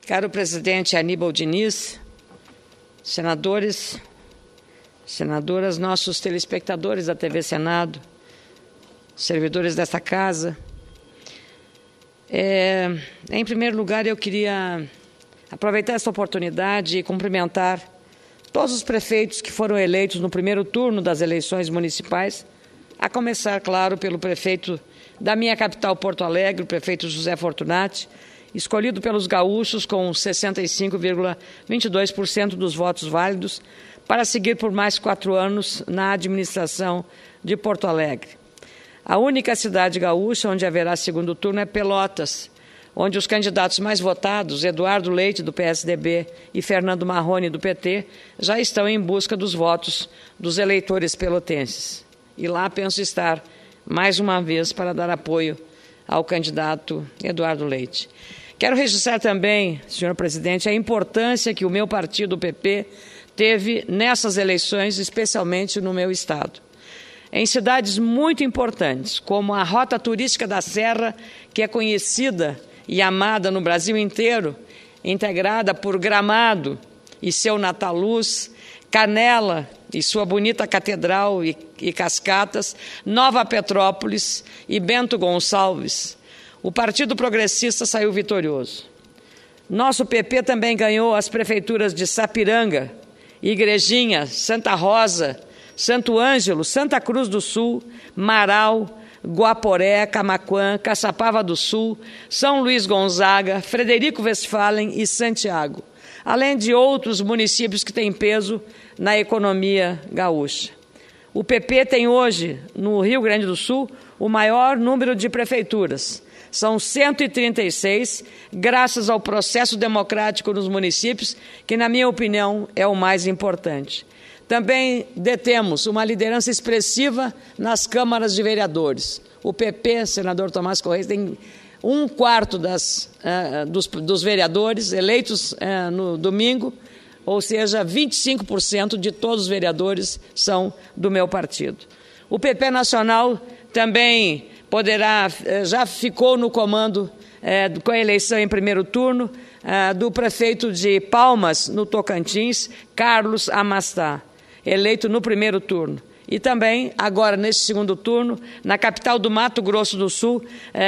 Caro presidente Aníbal Diniz, senadores, senadoras, nossos telespectadores da TV Senado, servidores desta casa, em primeiro lugar eu queria aproveitar essa oportunidade e cumprimentar todos os prefeitos que foram eleitos no primeiro turno das eleições municipais, a começar, claro, pelo prefeito da minha capital, Porto Alegre, o prefeito José Fortunati, escolhido pelos gaúchos com 65,22% dos votos válidos, para seguir por mais 4 anos na administração de Porto Alegre. A única cidade gaúcha onde haverá segundo turno é Pelotas, onde os candidatos mais votados, Eduardo Leite, do PSDB, e Fernando Marrone, do PT, já estão em busca dos votos dos eleitores pelotenses. E lá penso estar mais uma vez para dar apoio ao candidato Eduardo Leite. Quero registrar também, senhor presidente, a importância que o meu partido, o PP, teve nessas eleições, especialmente no meu estado. Em cidades muito importantes, como a Rota Turística da Serra, que é conhecida e amada no Brasil inteiro, integrada por Gramado e seu Nataluz, Canela e sua bonita catedral e cascatas, Nova Petrópolis e Bento Gonçalves, o Partido Progressista saiu vitorioso. Nosso PP também ganhou as prefeituras de Sapiranga, Igrejinha, Santa Rosa, Santo Ângelo, Santa Cruz do Sul, Marau, Guaporé, Camaquã, Caçapava do Sul, São Luís Gonzaga, Frederico Westphalen e Santiago, além de outros municípios que têm peso na economia gaúcha. O PP tem hoje, no Rio Grande do Sul, o maior número de prefeituras. São 136, graças ao processo democrático nos municípios, que, na minha opinião, é o mais importante. Também detemos uma liderança expressiva nas câmaras de vereadores. O PP, senador Tomás Correia, tem 1/4 dos vereadores eleitos no domingo, ou seja, 25% de todos os vereadores são do meu partido. O PP nacional também já ficou no comando com a eleição em primeiro turno do prefeito de Palmas, no Tocantins, Carlos Amastá, eleito no primeiro turno. E também, agora, nesse segundo turno, na capital do Mato Grosso do Sul,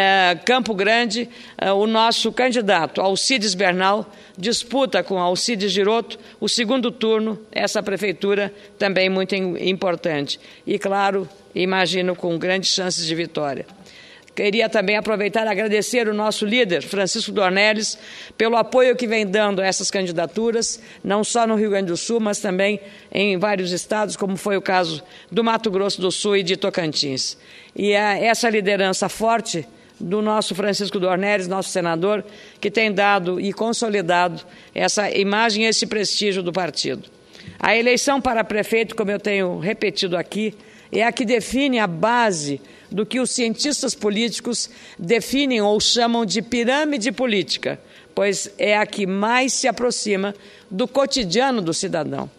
Campo Grande, o nosso candidato, Alcides Bernal, disputa com Alcides Giroto o segundo turno, essa prefeitura também muito importante. E, claro, imagino com grandes chances de vitória. Queria também aproveitar e agradecer o nosso líder, Francisco Dornelles, pelo apoio que vem dando a essas candidaturas, não só no Rio Grande do Sul, mas também em vários estados, como foi o caso do Mato Grosso do Sul e de Tocantins. E essa liderança forte do nosso Francisco Dornelles, nosso senador, que tem dado e consolidado essa imagem e esse prestígio do partido. A eleição para prefeito, como eu tenho repetido aqui, é a que define a base do que os cientistas políticos definem ou chamam de pirâmide política, pois é a que mais se aproxima do cotidiano do cidadão.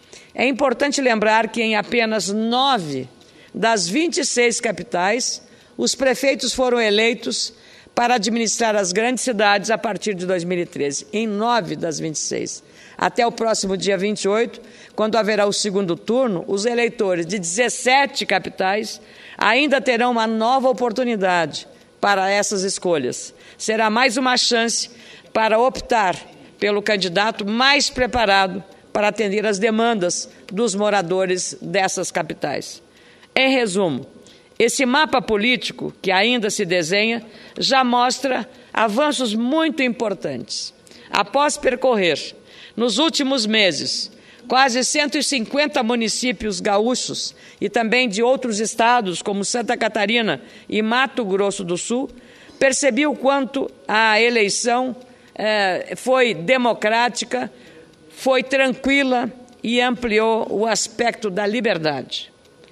É importante lembrar que em apenas 9 das 26 capitais, os prefeitos foram eleitos para administrar as grandes cidades a partir de 2013, em 9 das 26. Até o próximo dia 28, quando haverá o segundo turno, os eleitores de 17 capitais ainda terão uma nova oportunidade para essas escolhas. Será mais uma chance para optar pelo candidato mais preparado para atender às demandas dos moradores dessas capitais. Em resumo, esse mapa político que ainda se desenha já mostra avanços muito importantes. Após percorrer, nos últimos meses, quase 150 municípios gaúchos e também de outros estados, como Santa Catarina e Mato Grosso do Sul, percebi o quanto a eleição foi democrática, foi tranquila e ampliou o aspecto da liberdade.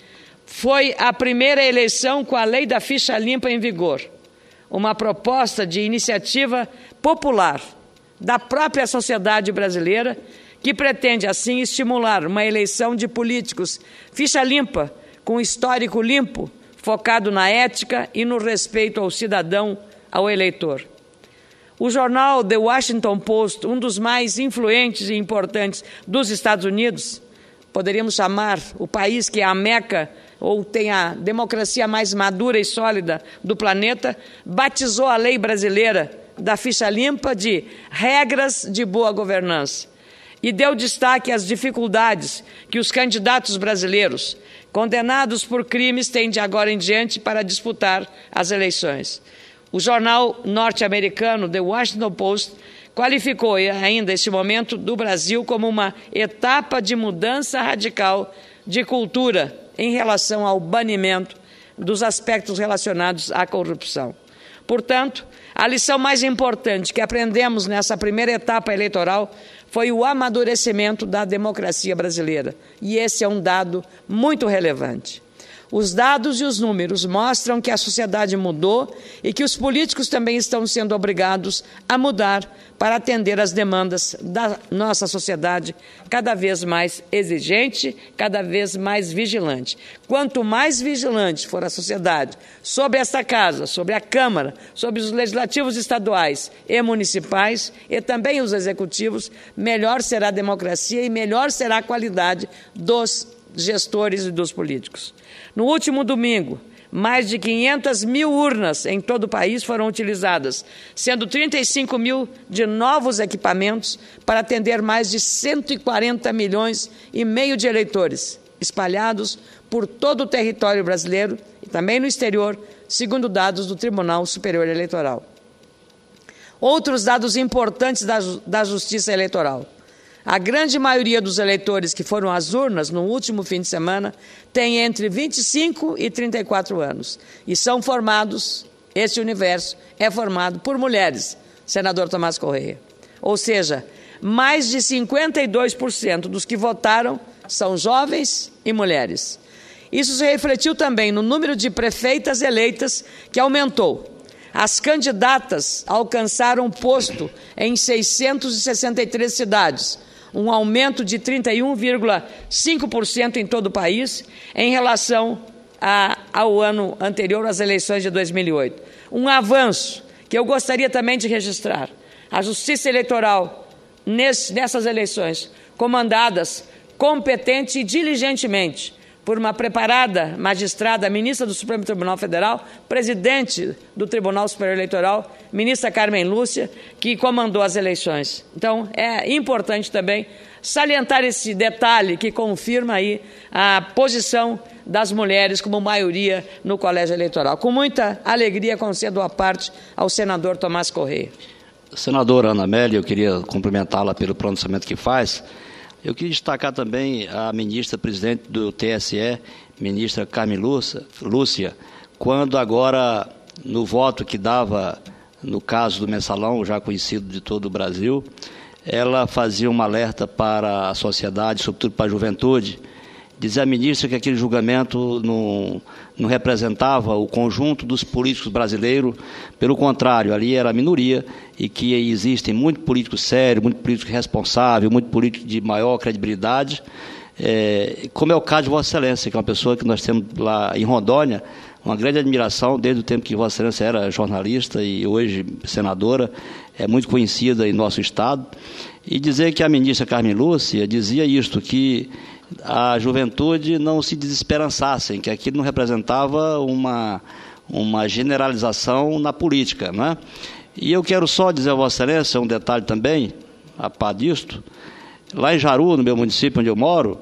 Foi a primeira eleição com a lei da ficha limpa em vigor, uma proposta de iniciativa popular da própria sociedade brasileira, que pretende, assim, estimular uma eleição de políticos ficha limpa, com histórico limpo, focado na ética e no respeito ao cidadão, ao eleitor. O jornal The Washington Post, um dos mais influentes e importantes dos Estados Unidos, poderíamos chamar o país que é a meca ou tem a democracia mais madura e sólida do planeta, batizou a lei brasileira da ficha limpa de regras de boa governança e deu destaque às dificuldades que os candidatos brasileiros condenados por crimes têm de agora em diante para disputar as eleições. O jornal norte-americano The Washington Post qualificou ainda este momento do Brasil como uma etapa de mudança radical de cultura em relação ao banimento dos aspectos relacionados à corrupção. Portanto, a lição mais importante que aprendemos nessa primeira etapa eleitoral foi o amadurecimento da democracia brasileira. E esse é um dado muito relevante. Os dados e os números mostram que a sociedade mudou e que os políticos também estão sendo obrigados a mudar para atender às demandas da nossa sociedade cada vez mais exigente, cada vez mais vigilante. Quanto mais vigilante for a sociedade sobre esta casa, sobre a Câmara, sobre os legislativos estaduais e municipais e também os executivos, melhor será a democracia e melhor será a qualidade dos gestores e dos políticos. No último domingo, mais de 500 mil urnas em todo o país foram utilizadas, sendo 35 mil de novos equipamentos para atender mais de 140 milhões e meio de eleitores, espalhados por todo o território brasileiro e também no exterior, segundo dados do Tribunal Superior Eleitoral. Outros dados importantes da Justiça Eleitoral. A grande maioria dos eleitores que foram às urnas no último fim de semana tem entre 25 e 34 anos. E são formados, esse universo é formado por mulheres, senador Tomás Correia. Ou seja, mais de 52% dos que votaram são jovens e mulheres. Isso se refletiu também no número de prefeitas eleitas, que aumentou. As candidatas alcançaram posto em 663 cidades, um aumento de 31,5% em todo o país em relação ao ano anterior, às eleições de 2008. Um avanço que eu gostaria também de registrar. A Justiça Eleitoral, nessas eleições, comandadas competente e diligentemente por uma preparada magistrada, ministra do Supremo Tribunal Federal, presidente do Tribunal Superior Eleitoral, ministra Carmen Lúcia, que comandou as eleições. Então, é importante também salientar esse detalhe que confirma aí a posição das mulheres como maioria no colégio eleitoral. Com muita alegria, concedo a parte ao senador Tomás Correia. Senadora Ana Amélia, eu queria cumprimentá-la pelo pronunciamento que faz. Eu queria destacar também a ministra-presidente do TSE, ministra Carmen Lúcia, quando agora, no voto que dava no caso do mensalão, já conhecido de todo o Brasil, ela fazia um alerta para a sociedade, sobretudo para a juventude, dizia a ministra que aquele julgamento não representava o conjunto dos políticos brasileiros, pelo contrário, ali era a minoria, e que existem muito político sério, muito político responsável, muito político de maior credibilidade, como é o caso de Vossa Excelência, que é uma pessoa que nós temos lá em Rondônia, uma grande admiração, desde o tempo que Vossa Excelência era jornalista e hoje senadora, é muito conhecida em nosso Estado, e dizer que a ministra Carmen Lúcia dizia isto, que a juventude não se desesperançassem, que aquilo não representava uma generalização na política, né? E eu quero só dizer a Vossa Excelência um detalhe também, a par disto. Lá em Jaru, no meu município onde eu moro,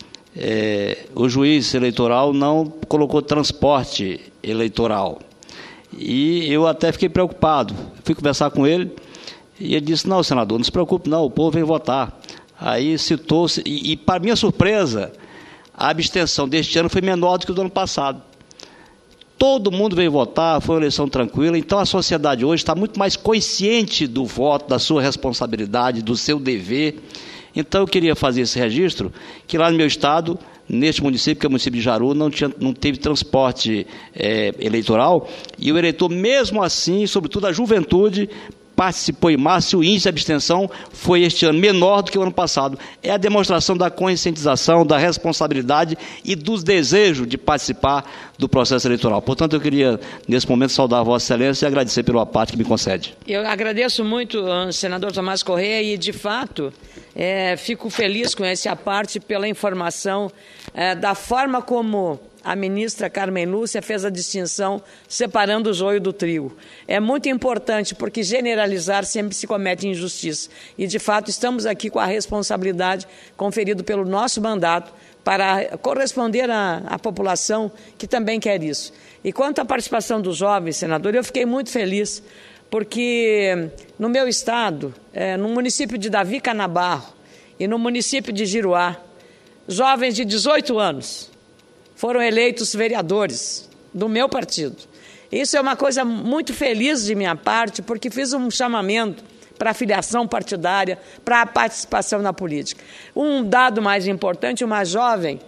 o juiz eleitoral não colocou transporte eleitoral. E eu até fiquei preocupado. Fui conversar com ele e ele disse, não, senador, não se preocupe não, o povo vem votar. Aí citou-se, e para minha surpresa, a abstenção deste ano foi menor do que o do ano passado. Todo mundo veio votar, foi uma eleição tranquila, então a sociedade hoje está muito mais consciente do voto, da sua responsabilidade, do seu dever. Então eu queria fazer esse registro, que lá no meu estado, neste município, que é o município de Jaru, não teve transporte eleitoral, e o eleitor, mesmo assim, sobretudo a juventude, participou em março, o índice de abstenção foi este ano menor do que o ano passado. É a demonstração da conscientização, da responsabilidade e dos desejos de participar do processo eleitoral. Portanto, eu queria, nesse momento, saudar a Vossa Excelência e agradecer pela parte que me concede. Eu agradeço muito, senador Tomás Correia, e, de fato, fico feliz com essa parte pela informação da forma como a ministra Carmen Lúcia fez a distinção separando o joio do trigo. É muito importante porque generalizar sempre se comete injustiça. E, de fato, estamos aqui com a responsabilidade conferida pelo nosso mandato para corresponder à população que também quer isso. E quanto à participação dos jovens, senador, eu fiquei muito feliz porque no meu estado, no município de Davi Canabarro e no município de Giruá, jovens de 18 anos foram eleitos vereadores do meu partido. Isso é uma coisa muito feliz de minha parte, porque fiz um chamamento para a filiação partidária, para a participação na política. Um dado mais importante, uma jovem,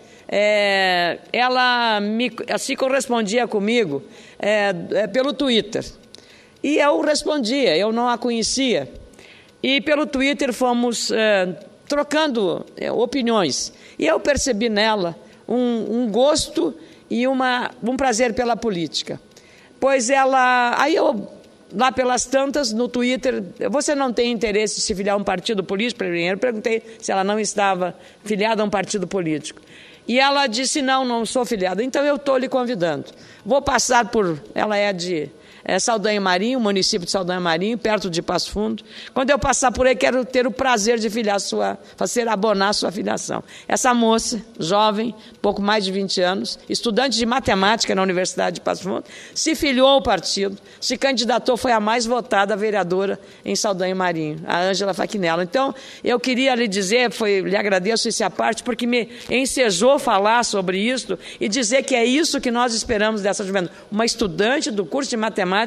ela se correspondia comigo pelo Twitter. E eu respondia, eu não a conhecia. E pelo Twitter fomos trocando opiniões. E eu percebi nela um gosto e um prazer pela política. Pois aí eu, lá pelas tantas, no Twitter, você não tem interesse de se filiar a um partido político? Primeiro perguntei se ela não estava filiada a um partido político. E ela disse, não sou filiada. Então eu estou lhe convidando. Vou passar ela é de Saldanha Marinho, município de Saldanha Marinho, perto de Passo Fundo. Quando eu passar por aí, quero ter o prazer de abonar sua filiação. Essa moça, jovem, pouco mais de 20 anos, estudante de matemática na Universidade de Passo Fundo, se filiou ao partido, se candidatou, foi a mais votada vereadora em Saldanha Marinho, a Ângela Faquinella. Então, eu queria lhe dizer, lhe agradeço essa parte, porque me ensejou falar sobre isso e dizer que é isso que nós esperamos dessa juventude. Uma estudante do curso de matemática,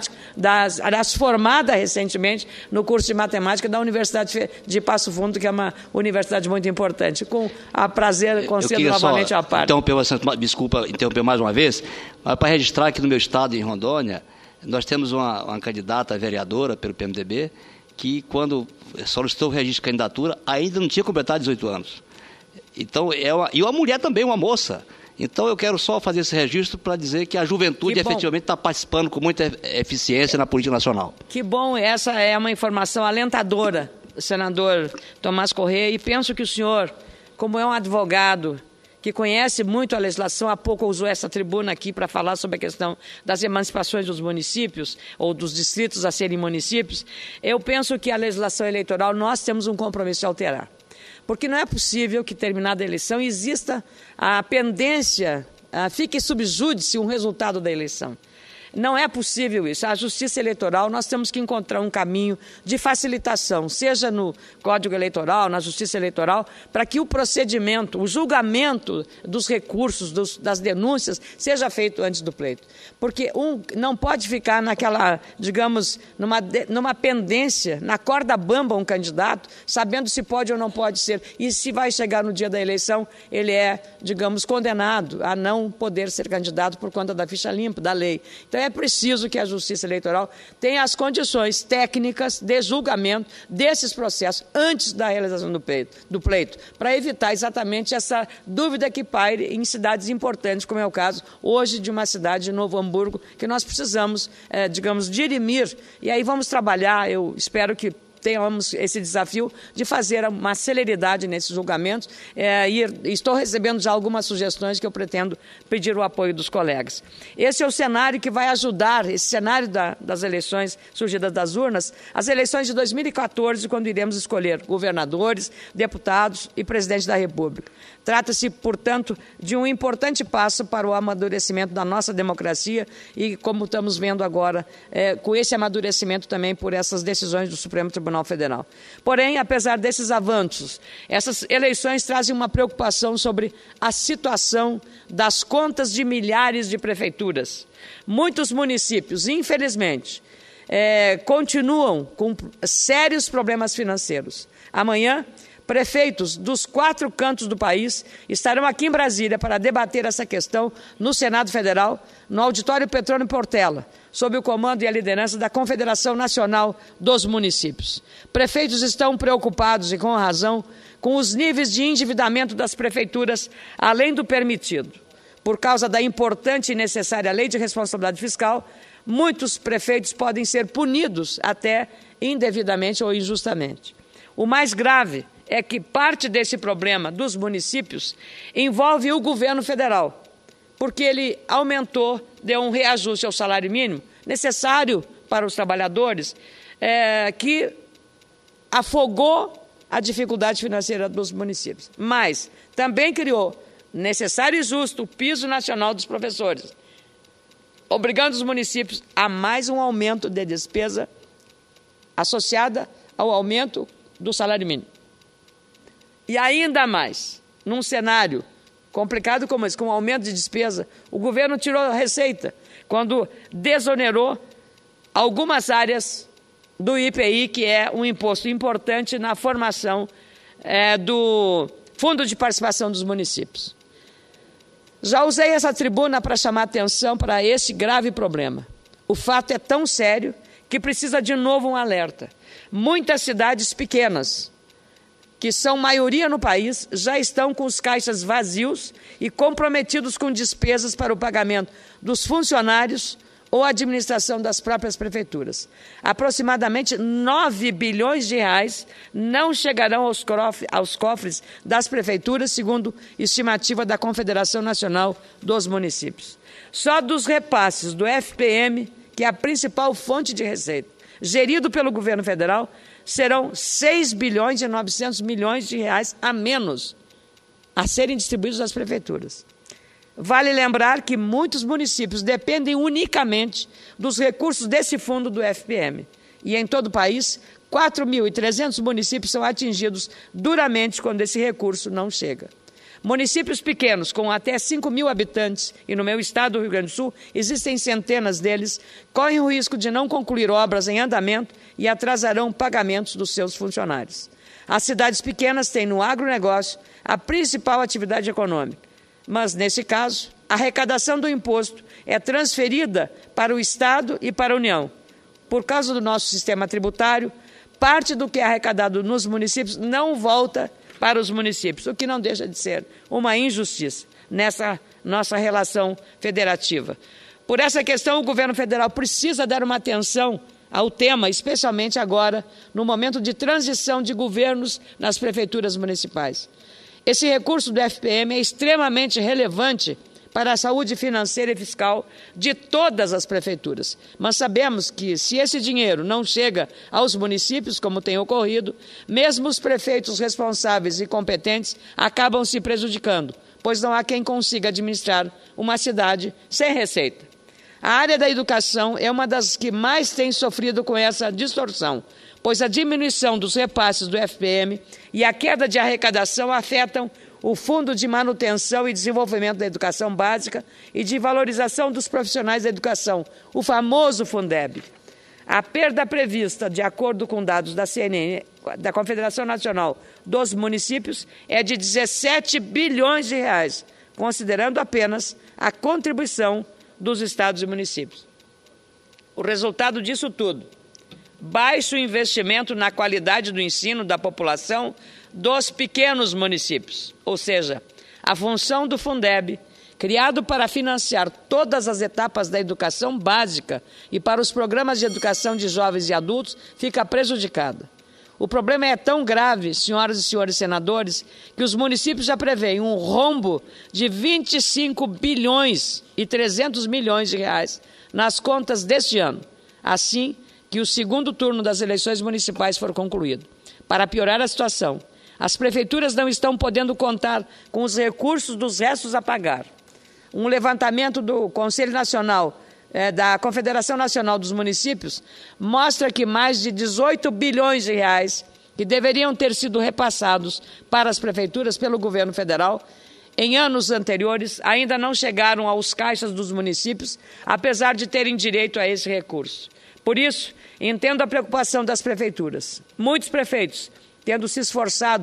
formada recentemente no curso de matemática da Universidade de Passo Fundo, que é uma universidade muito importante. Com a prazer, concedo novamente a parte. Desculpa interromper mais uma vez, mas para registrar aqui no meu estado, em Rondônia, nós temos uma candidata vereadora pelo PMDB que, quando solicitou o registro de candidatura, ainda não tinha completado 18 anos. Então, e uma mulher também, uma moça. Então, eu quero só fazer esse registro para dizer que a juventude efetivamente está participando com muita eficiência na política nacional. Que bom, essa é uma informação alentadora, senador Tomás Correia, e penso que o senhor, como é um advogado que conhece muito a legislação, há pouco usou essa tribuna aqui para falar sobre a questão das emancipações dos municípios, ou dos distritos a serem municípios, eu penso que a legislação eleitoral nós temos um compromisso de alterar. Porque não é possível que, terminada a eleição, exista a pendência, fique sob júdice um resultado da eleição. Não é possível isso. A justiça eleitoral, nós temos que encontrar um caminho de facilitação, seja no Código Eleitoral, na Justiça Eleitoral, para que o procedimento, o julgamento dos recursos, das denúncias, seja feito antes do pleito. Porque não pode ficar naquela, digamos, numa pendência, na corda bamba um candidato, sabendo se pode ou não pode ser. E se vai chegar no dia da eleição, ele é, digamos, condenado a não poder ser candidato por conta da ficha limpa, da lei. Então, é preciso que a Justiça Eleitoral tenha as técnicas de julgamento desses processos antes da realização do pleito, para evitar exatamente essa dúvida que paire em cidades importantes, como é o caso hoje de uma cidade de Novo Hamburgo, que nós precisamos, digamos, dirimir. E aí vamos trabalhar, eu espero que tenhamos esse desafio de fazer uma celeridade nesses julgamentos e estou recebendo já algumas sugestões que eu pretendo pedir o apoio dos colegas. Esse é o cenário que vai ajudar, esse cenário das eleições surgidas das urnas, as eleições de 2014, quando iremos escolher governadores, deputados e presidente da República. Trata-se, portanto, de um importante passo para o amadurecimento da nossa democracia e, como estamos vendo agora, com esse amadurecimento também por essas decisões do Supremo Tribunal Federal. Porém, apesar desses avanços, essas eleições trazem uma preocupação sobre a situação das contas de milhares de prefeituras. Muitos municípios, infelizmente, continuam com sérios problemas financeiros. Amanhã, Prefeitos dos 4 cantos do país estarão aqui em Brasília para debater essa questão no Senado Federal, no Auditório Petrônio Portela, sob o comando e a liderança da Confederação Nacional dos Municípios. Prefeitos estão preocupados, e com razão, com os níveis de endividamento das prefeituras, além do permitido. Por causa da importante e necessária lei de responsabilidade fiscal, muitos prefeitos podem ser punidos até indevidamente ou injustamente. O mais grave é que parte desse problema dos municípios envolve o governo federal, porque ele aumentou, deu um reajuste ao salário mínimo necessário para os trabalhadores, que afogou a dificuldade financeira dos municípios. Mas também criou necessário e justo o piso nacional dos professores, obrigando os municípios a mais um aumento de despesa associada ao aumento do salário mínimo. E ainda mais, num cenário complicado como esse, com um aumento de despesa, o governo tirou a receita quando desonerou algumas áreas do IPI, que é um imposto importante na formação do Fundo de Participação dos Municípios. Já usei essa tribuna para chamar atenção para esse grave problema. O fato é tão sério que precisa de novo um alerta. Muitas cidades pequenas, que são maioria no país, já estão com os caixas vazios e comprometidos com despesas para o pagamento dos funcionários ou administração das próprias prefeituras. Aproximadamente 9 bilhões de reais não chegarão aos cofres das prefeituras, segundo estimativa da Confederação Nacional dos Municípios. Só dos repasses do FPM, que é a principal fonte de receita, gerido pelo governo federal, serão 6 bilhões e 900 milhões de reais a menos a serem distribuídos às prefeituras. Vale lembrar que muitos municípios dependem unicamente dos recursos desse fundo do FPM. E em todo o país, 4.300 municípios são atingidos duramente quando esse recurso não chega. Municípios pequenos, com até 5.000 habitantes, e no meu estado do Rio Grande do Sul, existem centenas deles, correm o risco de não concluir obras em andamento e atrasarão pagamentos dos seus funcionários. As cidades pequenas têm no agronegócio a principal atividade econômica, mas, nesse caso, a arrecadação do imposto é transferida para o Estado e para a União. Por causa do nosso sistema tributário, parte do que é arrecadado nos municípios não volta para os municípios, o que não deixa de ser uma injustiça nessa nossa relação federativa. Por essa questão, o governo federal precisa dar uma atenção ao tema, especialmente agora, no momento de transição de governos nas prefeituras municipais. Esse recurso do FPM é extremamente relevante para a saúde financeira e fiscal de todas as prefeituras. Mas sabemos que, se esse dinheiro não chega aos municípios, como tem ocorrido, mesmo os prefeitos responsáveis e competentes acabam se prejudicando, pois não há quem consiga administrar uma cidade sem receita. A área da educação é uma das que mais tem sofrido com essa distorção, pois a diminuição dos repasses do FPM e a queda de arrecadação afetam o Fundo de Manutenção e Desenvolvimento da Educação Básica e de Valorização dos Profissionais da Educação, o famoso Fundeb. A perda prevista, de acordo com dados da CNN, da Confederação Nacional dos Municípios, é de 17 bilhões de reais, considerando apenas a contribuição dos estados e municípios. O resultado disso tudo: baixo investimento na qualidade do ensino da população dos pequenos municípios. Ou seja, a função do Fundeb, criado para financiar todas as etapas da educação básica e para os programas de educação de jovens e adultos, fica prejudicada. O problema é tão grave, senhoras e senhores senadores, que os municípios já preveem um rombo de 25 bilhões e 300 milhões de reais nas contas deste ano, assim que o segundo turno das eleições municipais for concluído. Para piorar a situação, as prefeituras não estão podendo contar com os recursos dos restos a pagar. Um levantamento do Conselho Nacional, da Confederação Nacional dos Municípios, mostra que mais de 18 bilhões de reais que deveriam ter sido repassados para as prefeituras pelo governo federal em anos anteriores ainda não chegaram aos caixas dos municípios, apesar de terem direito a esse recurso. Por isso, entendo a preocupação das prefeituras. Muitos prefeitos, tendo se esforçado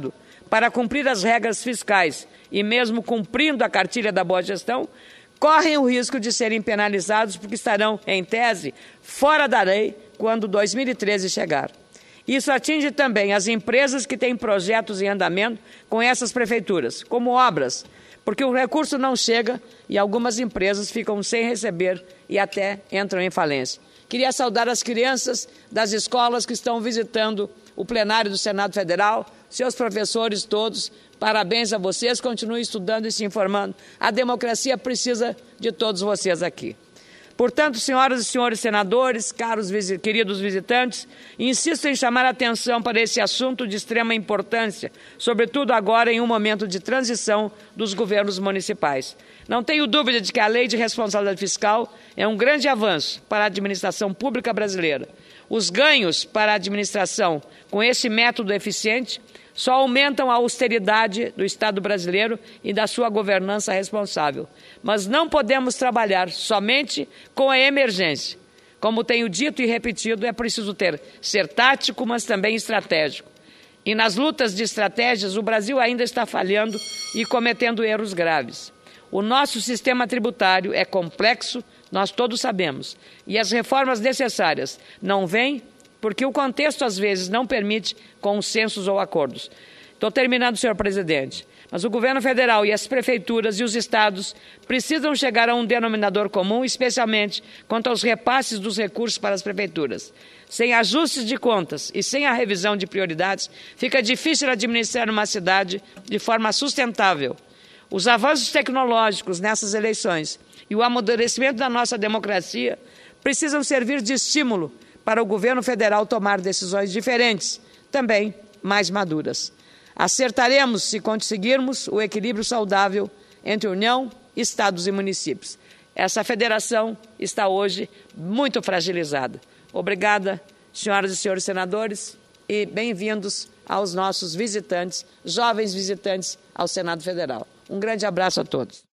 para cumprir as regras fiscais e mesmo cumprindo a cartilha da boa gestão, correm o risco de serem penalizados porque estarão, em tese, fora da lei quando 2013 chegar. Isso atinge também as empresas que têm projetos em andamento com essas prefeituras, como obras, porque o recurso não chega e algumas empresas ficam sem receber e até entram em falência. Queria saudar as crianças das escolas que estão visitando o plenário do Senado Federal, seus professores todos, parabéns a vocês, continuem estudando e se informando. A democracia precisa de todos vocês aqui. Portanto, senhoras e senhores senadores, queridos visitantes, insisto em chamar a atenção para esse assunto de extrema importância, sobretudo agora em um momento de transição dos governos municipais. Não tenho dúvida de que a Lei de Responsabilidade Fiscal é um grande avanço para a administração pública brasileira. Os ganhos para a administração com esse método eficiente só aumentam a austeridade do Estado brasileiro e da sua governança responsável. Mas não podemos trabalhar somente com a emergência. Como tenho dito e repetido, é preciso ser tático, mas também estratégico. E nas lutas de estratégias, o Brasil ainda está falhando e cometendo erros graves. O nosso sistema tributário é complexo, nós todos sabemos, e as reformas necessárias não vêm porque o contexto, às vezes, não permite consensos ou acordos. Estou terminando, senhor presidente. Mas o governo federal e as prefeituras e os estados precisam chegar a um denominador comum, especialmente quanto aos repasses dos recursos para as prefeituras. Sem ajustes de contas e sem a revisão de prioridades, fica difícil administrar uma cidade de forma sustentável. Os avanços tecnológicos nessas eleições e o amadurecimento da nossa democracia precisam servir de estímulo para o governo federal tomar decisões diferentes, também mais maduras. Acertaremos se conseguirmos o equilíbrio saudável entre União, Estados e municípios. Essa federação está hoje muito fragilizada. Obrigada, senhoras e senhores senadores, e bem-vindos aos nossos visitantes, jovens visitantes ao Senado Federal. Um grande abraço a todos.